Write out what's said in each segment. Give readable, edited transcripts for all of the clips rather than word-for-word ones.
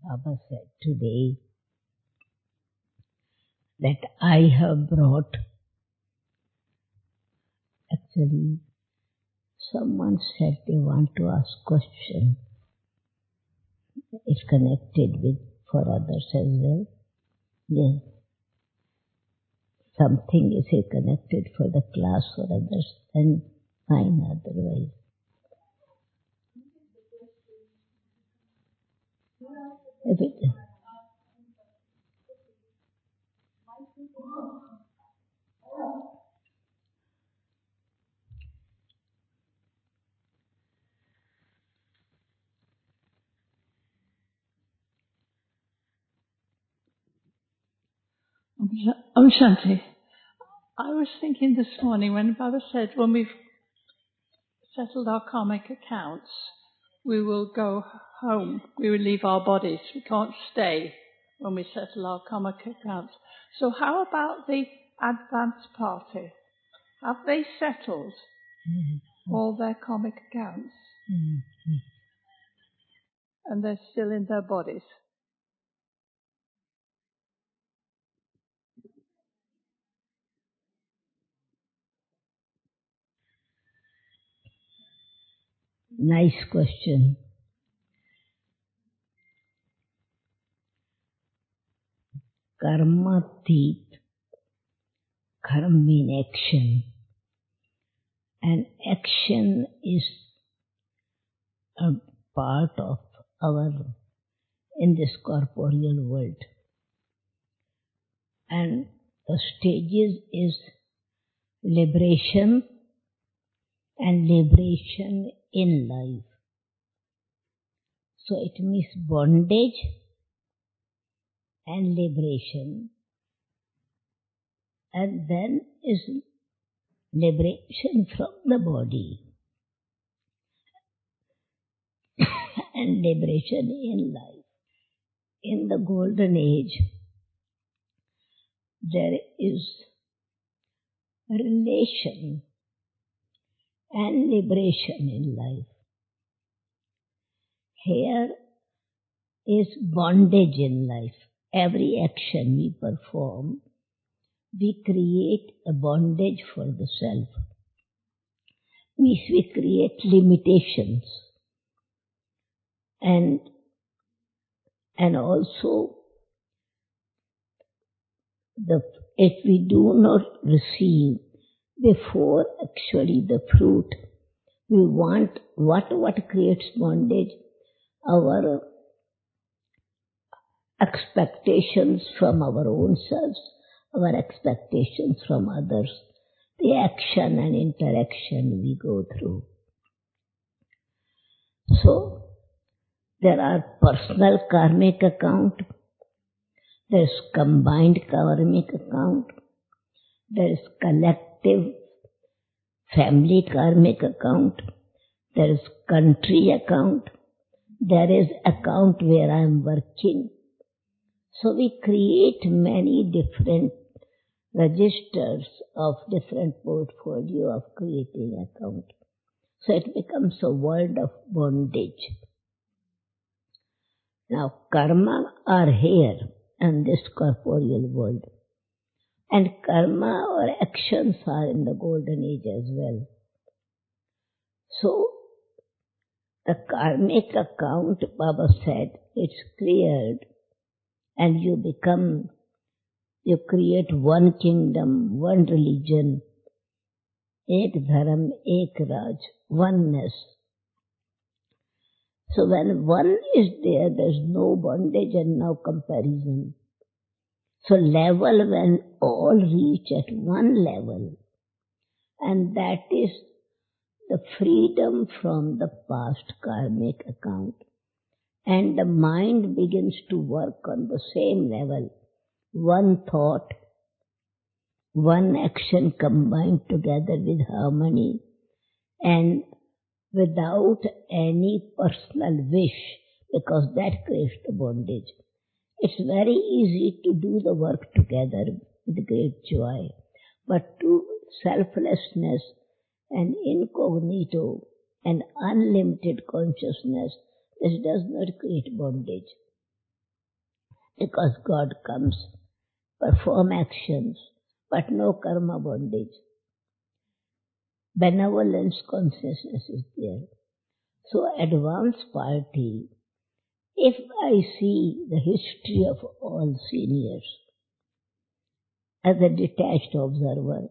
Baba said today that I have brought, actually, someone said they want to ask question. It's connected with for others as well. Yes. Something is connected for the class for others, then fine otherwise. If it, Om Shanti. I was thinking this morning when Baba said when we've settled our karmic accounts, we will go home, we will leave our bodies. We can't stay when we settle our karmic accounts. So how about the advance party? Have they settled all their karmic accounts? And they're still in their bodies? nice question. Karma teeth, karma mean action. And action is a part of our, in this corporeal world. And the stages is liberation and liberation in life. So it means bondage and liberation. And then is liberation from the body and liberation in life. In the golden age, there is a relation and liberation in life. Here is bondage in life. Every action we perform, we create a bondage for the self. Means we create limitations. And also, if we do not receive before actually the fruit, we want what creates bondage? Our expectations from our own selves, our expectations from others, the action and interaction we go through. So, there are personal karmic account, there is combined karmic account, there is collective family karmic account, there is country account, there is account where I am working. So we create many different registers of different portfolio of creating account. So it becomes a world of bondage. Now karma are here in this corporeal world. And karma or actions are in the golden age as well. So the karmic account, Baba said, it's cleared and you create one kingdom, one religion, ek dharam, ek raj, oneness. So when one is there, there's no bondage and no comparison. So level when all reach at one level, and that is the freedom from the past karmic account. And the mind begins to work on the same level. One thought, one action combined together with harmony and without any personal wish, because that creates the bondage. It's very easy to do the work together with great joy, but to selflessness and incognito and unlimited consciousness, this does not create bondage. because God comes, perform actions, but no karma bondage. Benevolence consciousness is there. So advanced party, if I see the history of all seniors as a detached observer,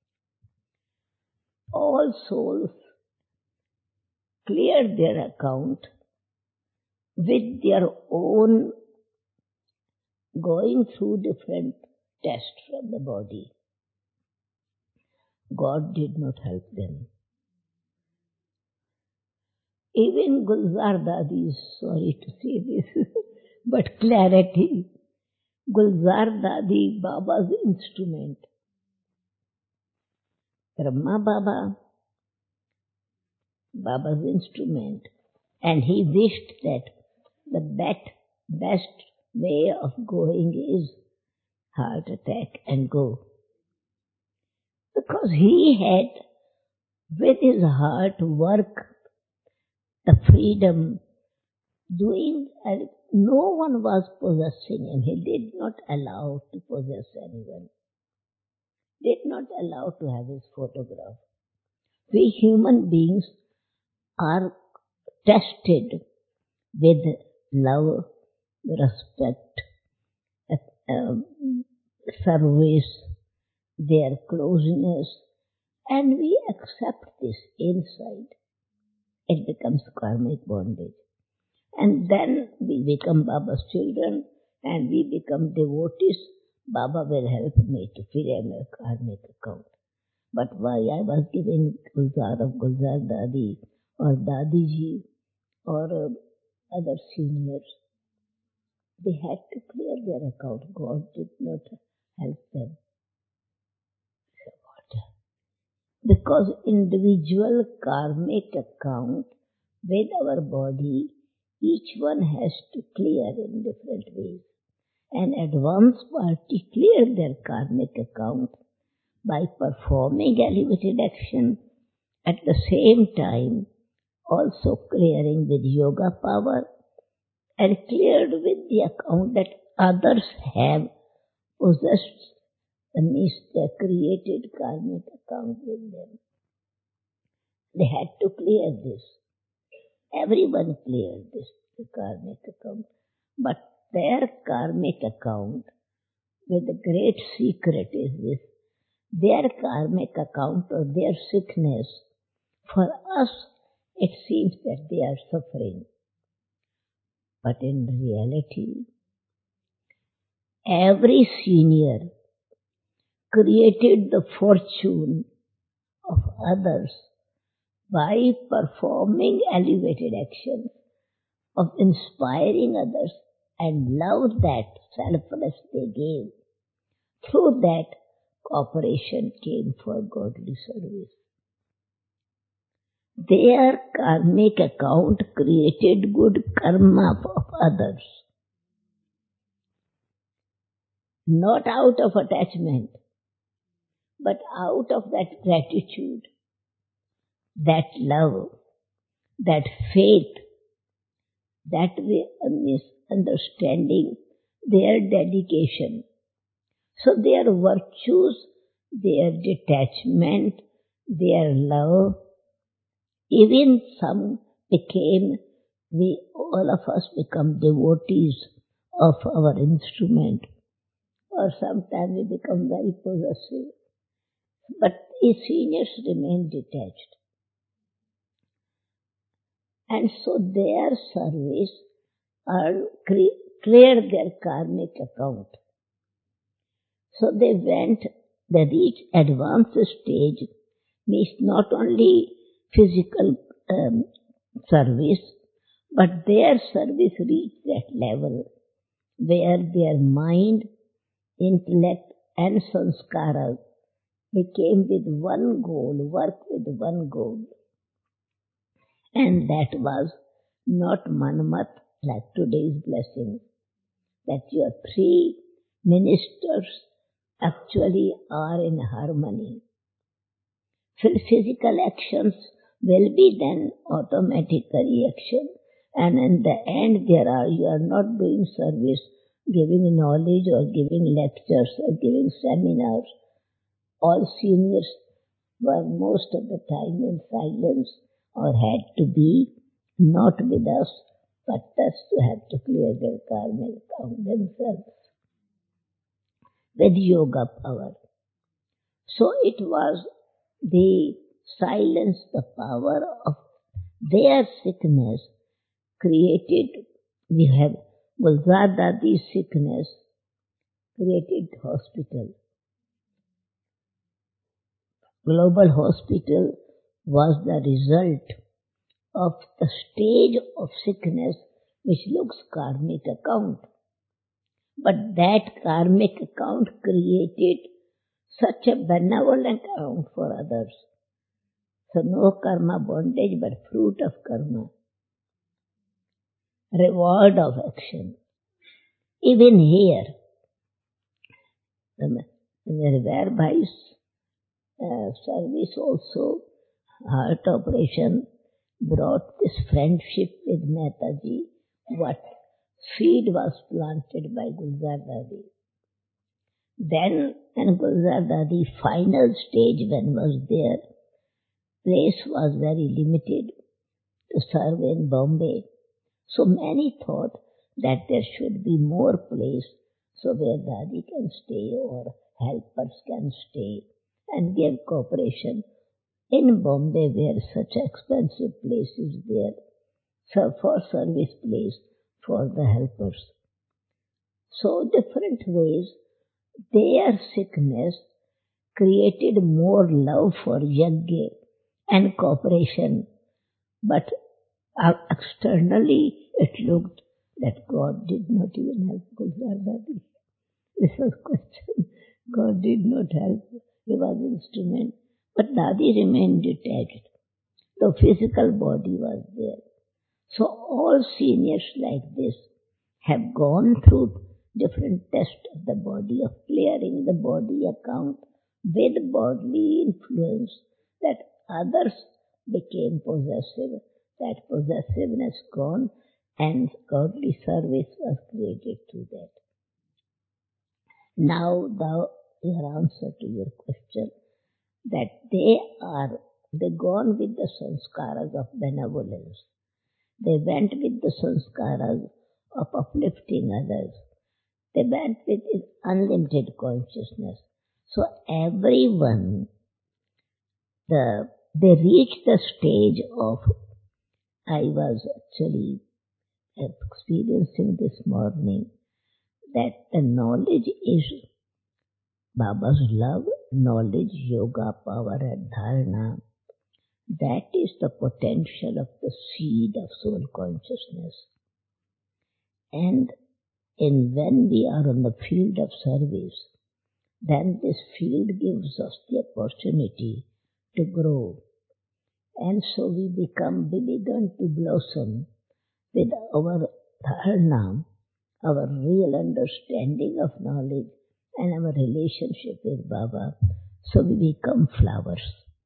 all souls cleared their account with their own going through different tests from the body. God did not help them. Even Gulzar Dadi, sorry to say this, but clarity, Gulzar Dadi, Baba's instrument. Brahma Baba, Baba's instrument. And he wished that the best way of going is heart attack and go. Because he had with his heart work, the freedom, doing, and no one was possessing him. He did not allow to possess anyone. Did not allow to have his photograph. We human beings are tested with love, respect, service, their closeness, and we accept this inside. It becomes karmic bondage. And then we become Baba's children and we become devotees. Baba will help me to clear my karmic account. But why I was giving Gulzar of Gulzar Dadi or Dadi Ji or other seniors, they had to clear their account. God did not help them. Because individual karmic account with our body, each one has to clear in different ways. An advanced party cleared their karmic account by performing elevated action, at the same time also clearing with yoga power, and cleared with the account that others have possessed, means they created karmic account with them. They had to clear this. Everyone cleared this, the karmic account. But their karmic account, with the great secret is this, their karmic account or their sickness, for us it seems that they are suffering. But in reality, every senior created the fortune of others by performing elevated actions of inspiring others and love that selfless they gave. Through that, cooperation came for godly service. Their karmic account created good karma of others. Not out of attachment, but out of that gratitude, that love, that faith, that understanding, their dedication. So their virtues, their detachment, their love, even some became, we all of us become devotees of our instrument, or sometimes we become very possessive. But the seniors remain detached. And so their service cleared their karmic account. So they reached advanced stage, means not only physical service, but their service reached that level where their mind, intellect and sanskaras became with one goal, work with one goal. And that was not manmat like today's blessing, that your three ministers actually are in harmony. Physical actions will be then automatic reaction, and in the end you are not doing service, giving knowledge or giving lectures or giving seminars. All seniors were most of the time in silence or had to be not with us, but thus to have to clear their karmic account themselves with yoga power. So it was the silence, the power of their sickness created, we have Gulzar Dadi's sickness created hospital. Global hospital was the result of the stage of sickness which looks karmic account. But that karmic account created such a benevolent account for others. So no karma bondage but fruit of karma. Reward of action. Even here, the Rabbi's service also, heart operation, brought this friendship with Mehtaji, what seed was planted by Gulzar Dadi. Then, when Gulzar Dadi final stage when was there, place was very limited to serve in Bombay. So many thought that there should be more place so where Dadi can stay or helpers can stay and give cooperation. In Bombay where such expensive place is there, so for service place for the helpers. So different ways, their sickness created more love for yajna and cooperation, but externally it looked that God did not even help Gulzar Dadi. This was question. God did not help. He was instrument. But Dadi remained detached. The physical body was there. So all seniors like this have gone through different tests of the body, of clearing the body account with bodily influence, that others became possessive. That possessiveness gone and godly service was created through that. Now your answer to your question, that they gone with the sanskaras of benevolence. They went with the sanskaras of uplifting others. They went with unlimited consciousness. So everyone, they reached the stage of, I was actually experiencing this morning, that the knowledge is Baba's love, knowledge, yoga, power and dharana. That is the potential of the seed of soul consciousness. And when we are on the field of service, then this field gives us the opportunity to grow. And so we began to blossom with our dharana, our real understanding of knowledge and our relationship with Baba. So we become flowers.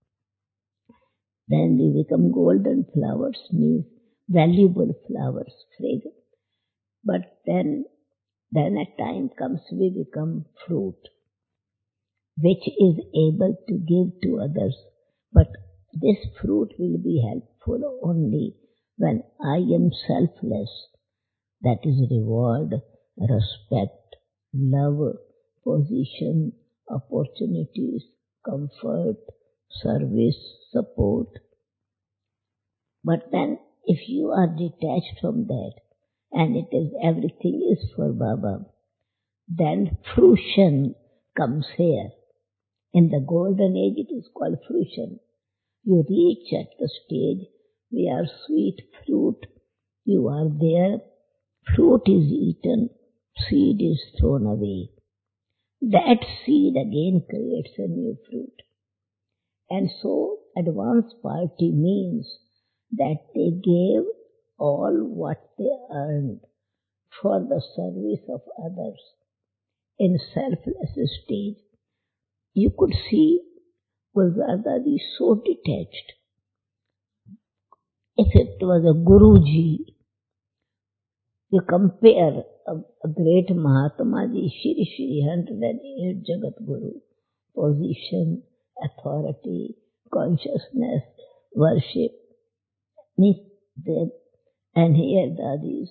Then we become golden flowers, means valuable flowers, fragrant. But then a time comes we become fruit, which is able to give to others. But this fruit will be helpful only when I am selfless. That is reward, respect, love, position, opportunities, comfort, service, support. But then if you are detached from that and it is everything is for Baba, then fruition comes here. In the golden age it is called fruition. You reach at the stage where sweet fruit, you are there, fruit is eaten, seed is thrown away. That seed again creates a new fruit. And so advanced party means that they gave all what they earned for the service of others in selfless stage. You could see Gulzar Dadi so detached. If it was a Guruji, You compare a great Mahatma Ji, Shri 108 Jagat Guru, position, authority, consciousness, worship, means them, and here Dadis,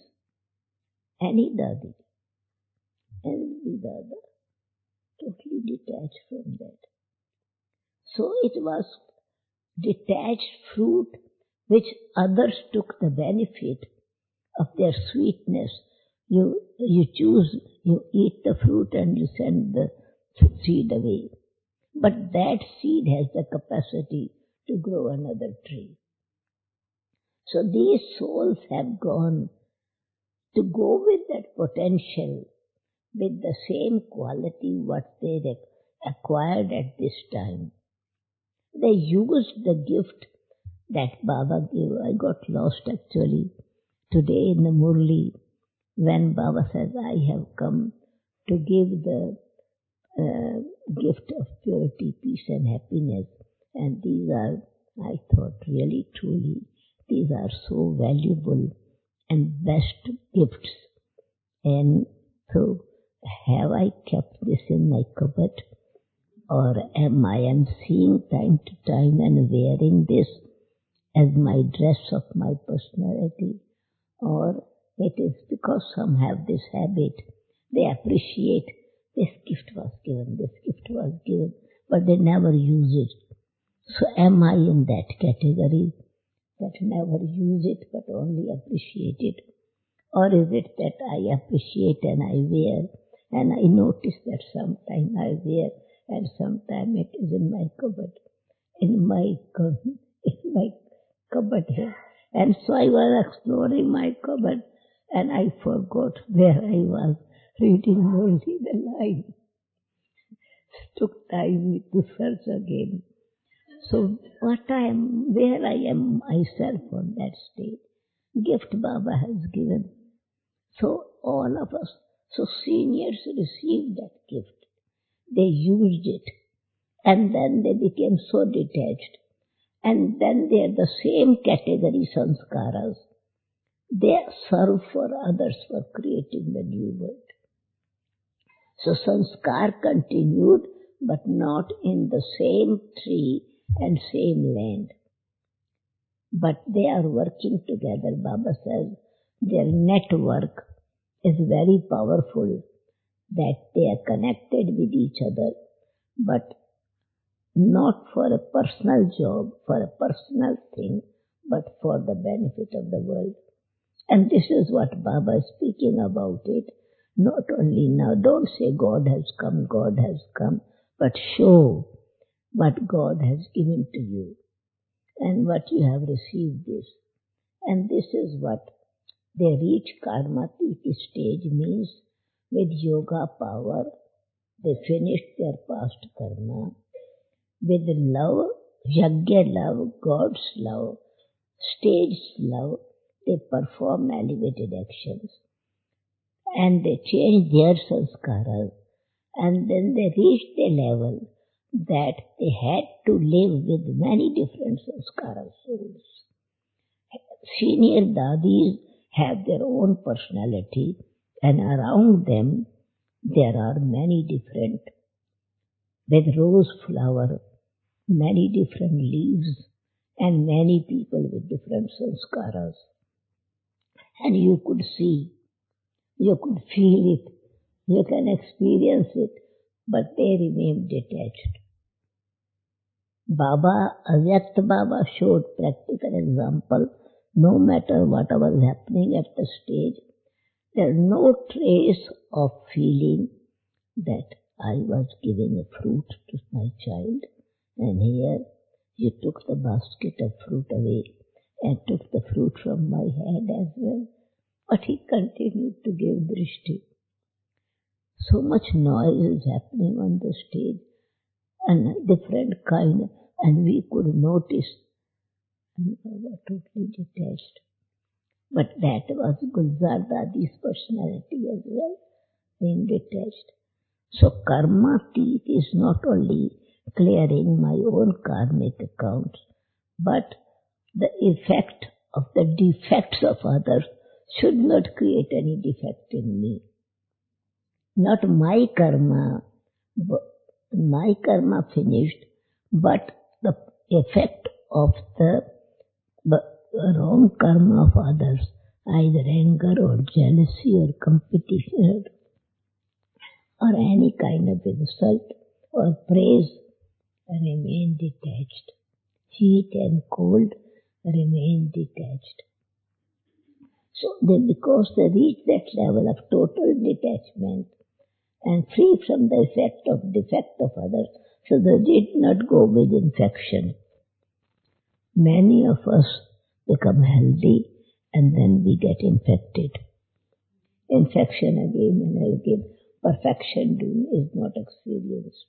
any Dadi, any Dada, totally detached from that. So it was detached fruit which others took the benefit of their sweetness. You choose, you eat the fruit and you send the seed away. But that seed has the capacity to grow another tree. So these souls have gone to go with that potential, with the same quality what they acquired at this time. They used the gift that Baba gave. I got lost actually today in the Murli when Baba says, I have come to give the gift of purity, peace and happiness. And these are, I thought really truly, these are so valuable and best gifts. And so have I kept this in my cupboard? Or am I seeing time to time and wearing this as my dress of my personality? Or it is because some have this habit, they appreciate this gift was given, but they never use it. So am I in that category that never use it but only appreciate it? Or is it that I appreciate and I wear and I notice that sometime I wear and sometime it is in my cupboard, in my cupboard here. And so I was exploring my cupboard and I forgot where I was reading only the line. Took time to search again. So where I am myself on that stage. Gift Baba has given. So all of us, so seniors received that gift. They used it. And then they became so detached. And then they are the same category sanskaras. They serve for others for creating the new world. So sanskar continued, but not in the same tree and same land. But they are working together. Baba says their network is very powerful, that they are connected with each other, but not for a personal job, for a personal thing, but for the benefit of the world. And this is what Baba is speaking about it. Not only now, don't say God has come, but show what God has given to you and what you have received this. And this is what they reach Karmatiti stage means with yoga power, they finished their past karma. With love, Yajna love, God's love, stage love, they perform elevated actions. And they change their sanskaras. And then they reached a level that they had to live with many different sanskara souls. Senior dadis have their own personality, and around them there are many different, with rose flower, many different leaves, and many people with different sanskaras. And you could see, you could feel it, you can experience it, but they remain detached. Avyakt Baba showed practical example. No matter what was happening at the stage, there is no trace of feeling that I was giving a fruit to my child, and here you took the basket of fruit away and took the fruit from my hand as well. But he continued to give drishti. So much noise is happening on the stage, and different kind, and we could notice, and Baba totally detached. But that was Gulzar Dadi's personality as well, being detached. So karma teeth is not only clearing my own karmic accounts, but the effect of the defects of others should not create any defect in me. Not my karma finished, but the effect of the wrong karma of others, either anger or jealousy or competition or any kind of insult or praise, remain detached. Heat and cold remain detached. So because they reach that level of total detachment and free from the defect of others, so they did not go with infection. Many of us become healthy and then we get infected. Infection again and again. Perfection is not experienced.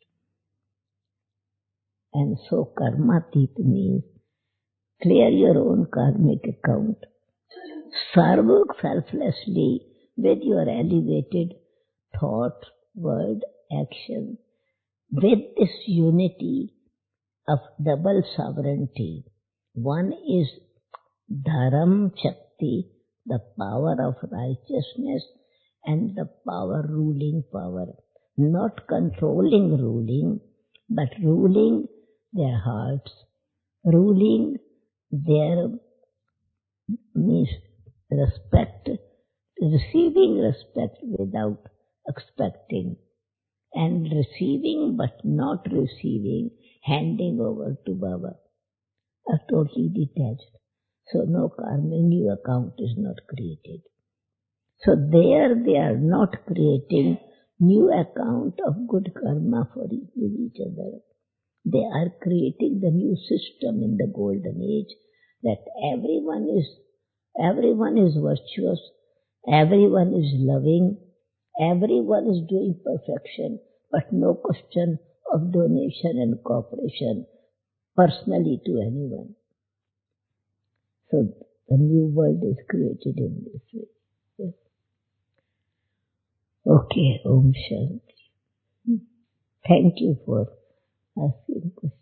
And so karmatit means clear your own karmic account. Serve selflessly with your elevated thought, word, action, with this unity of double sovereignty. One is Dharam Shakti, the power of righteousness, and the ruling power. Not controlling ruling, but ruling their hearts, ruling their means respect, receiving respect without expecting, and receiving but not receiving, handing over to Baba, are totally detached. So no karma, new account is not created. So there they are not creating new account of good karma with each other. They are creating the new system in the golden age that everyone is virtuous, everyone is loving, everyone is doing perfection, but no question of donation and cooperation personally to anyone. So the new world is created in this way. Yes. Okay, Om Shanti. Thank you for asking questions.